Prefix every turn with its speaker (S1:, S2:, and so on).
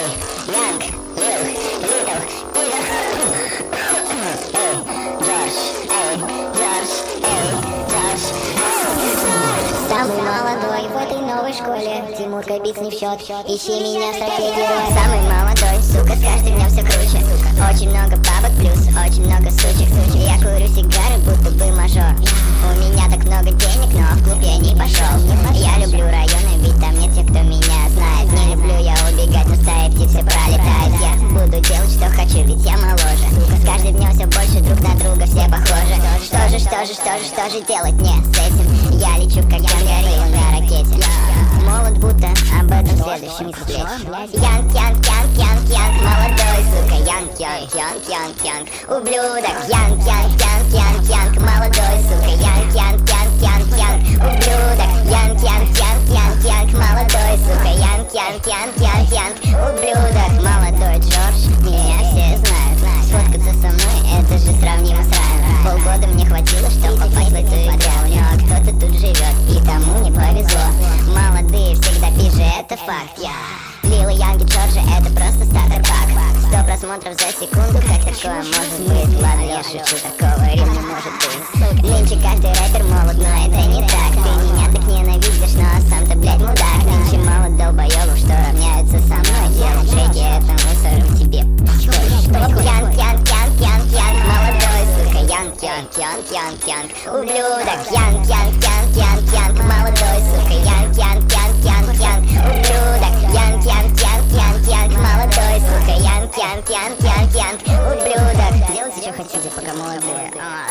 S1: Янг, Лил, Литл, Джордж, Джордж, Джордж. Самый молодой в этой новой школе, Тимурка Битс не в счет, ищи меня в стратегии. Самый молодой, сука, с каждым днем все круче. Очень много бабок плюс, очень много сучек. Я курю сигары, будто бы мажор. У меня так много денег, но в клуб я не пошел. Я люблю районы, ведь там нет тех, кто меня знает. Не люблю я убегать, но стаи птицы пролетают. Я буду делать, что хочу, ведь я моложе. С каждым днем все больше друг на друга все похожи. Что же делать мне с этим? Я лечу как горилла на ракете. Молод будто об этом в следующем куплете. Янг, молодой, сука, янг, ублюдок. Янг, молодой, сука, янг, ублюдок. Янг, молодой, сука, янг, ублюдок. Молодой Джордж, меня все знают. Сфоткаться со мной, это же сравнимо с раем. Полгода мне хватило, чтобы попасть в эту игру. Но кто-то тут живет, и тому не повезло. Молодые всегда пизже, это факт. Лила, Янги, Джорджи, это просто стартер пак. 100 просмотров за секунду, как такое может быть? Ладно, я шучу, такого рима не может быть. Нынче каждый рэпер молод, но это не так. Ты меня так ненавидишь, но сам-то, блядь, мудак. Нынче мало долбоёбов, что равняются со мной. Делать треки, это мусор в тебе. Янг, молодой, сука, янг, ублюдок. Янг, молодой, сука, янг, ублюдок. Янг, молодой, сука, янг, ублюдок. Делайте, что хотите, пока молодые.